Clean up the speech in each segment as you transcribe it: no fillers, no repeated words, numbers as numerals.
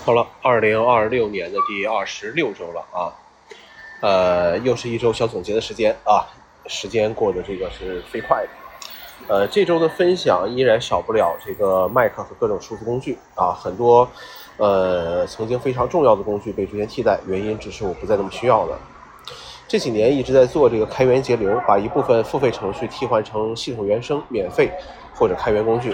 好了，2026年的第26周了啊，又是一周小总结的时间啊，时间过得这个是飞快的。这周的分享依然少不了这个 Mac 和各种数字工具啊，很多曾经非常重要的工具被逐渐替代，原因只是我不再那么需要了。这几年一直在做这个开源节流，把一部分付费程序替换成系统原生、免费或者开源工具。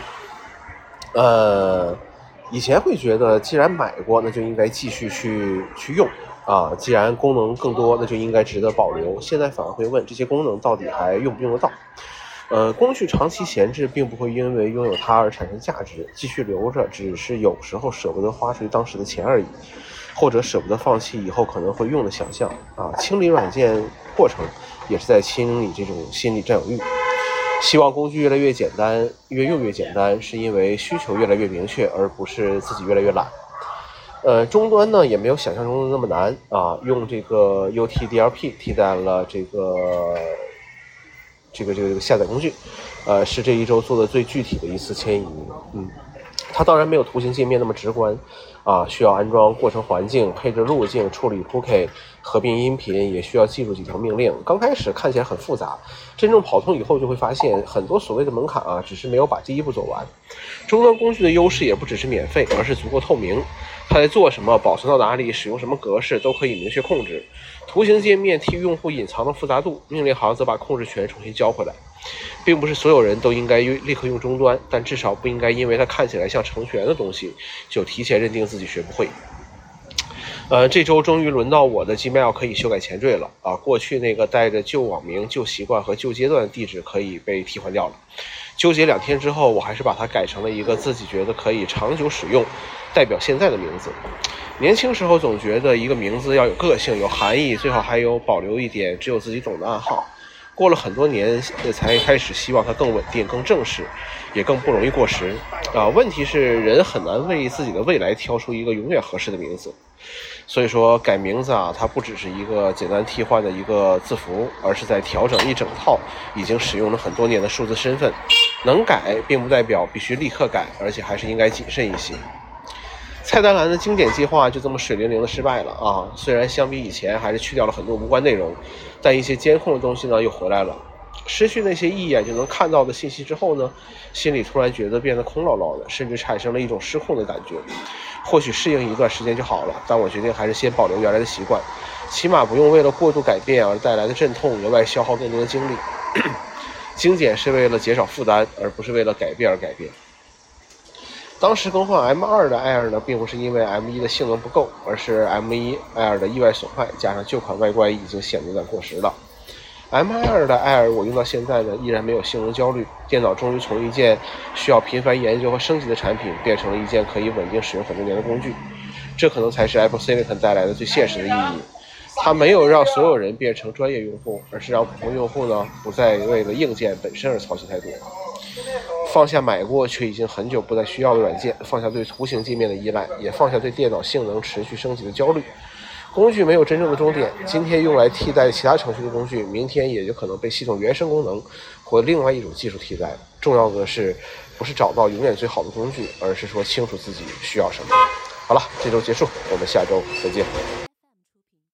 以前会觉得既然买过，那就应该继续去用啊，既然功能更多，那就应该值得保留。现在反而会问这些功能到底还用不用得到。工具长期闲置并不会因为拥有它而产生价值，继续留着只是有时候舍不得花出去当时的钱而已，或者舍不得放弃以后可能会用的想象啊。清理软件过程也是在清理这种心理占有欲。希望工具越来越简单，越用越简单，是因为需求越来越明确，而不是自己越来越懒。终端呢也没有想象中的那么难啊，用这个 UTDLP 替代了这个下载工具，是这一周做的最具体的一次迁移。它当然没有图形界面那么直观啊，需要安装过程环境、配置路径、处理 cookie、合并音频，也需要记住几条命令。刚开始看起来很复杂，真正跑通以后就会发现很多所谓的门槛啊，只是没有把第一步走完。终端工具的优势也不只是免费，而是足够透明，它在做什么、保存到哪里、使用什么格式都可以明确控制。图形界面替用户隐藏了复杂度，命令行则把控制权重新交回来。并不是所有人都应该立刻用终端，但至少不应该因为它看起来像程序员的东西就提前认定自己学不会。这周终于轮到我的 Gmail 可以修改前缀了啊！过去那个带着旧网名、旧习惯和旧阶段的地址可以被替换掉了。纠结2天之后，我还是把它改成了一个自己觉得可以长久使用、代表现在的名字。年轻时候总觉得一个名字要有个性、有含义，最好还有保留一点只有自己懂的暗号。过了很多年才开始希望它更稳定、更正式，也更不容易过时啊。问题是人很难为自己的未来挑出一个永远合适的名字，所以说改名字啊，它不只是一个简单替换的一个字符，而是在调整一整套已经使用了很多年的数字身份。能改并不代表必须立刻改，而且还是应该谨慎一些。菜单栏的经典计划就这么水灵灵的失败了啊！虽然相比以前还是去掉了很多无关内容，但一些监控的东西呢又回来了。失去那些一眼就能看到的信息之后呢，心里突然觉得变得空落落的，甚至产生了一种失控的感觉。或许适应一段时间就好了，但我决定还是先保留原来的习惯，起码不用为了过度改变而带来的阵痛额外消耗更多的精力。精简是为了减少负担，而不是为了改变而改变。当时更换 M2 的 Air 呢，并不是因为 M1 的性能不够，而是 M1 Air 的意外损坏，加上旧款外观已经显得有点过时了。M2 的 Air 我用到现在呢，依然没有性能焦虑，电脑终于从一件需要频繁研究和升级的产品，变成了一件可以稳定使用很多年的工具。这可能才是 Apple Silicon 带来的最现实的意义。它没有让所有人变成专业用户，而是让普通用户呢，不再为了硬件本身而操心太多。放下买过却已经很久不再需要的软件，放下对图形界面的依赖，也放下对电脑性能持续升级的焦虑。工具没有真正的终点，今天用来替代其他程序的工具，明天也有可能被系统原生功能或另外一种技术替代。重要的是不是找到永远最好的工具，而是说清楚自己需要什么。好了，这周结束，我们下周再见。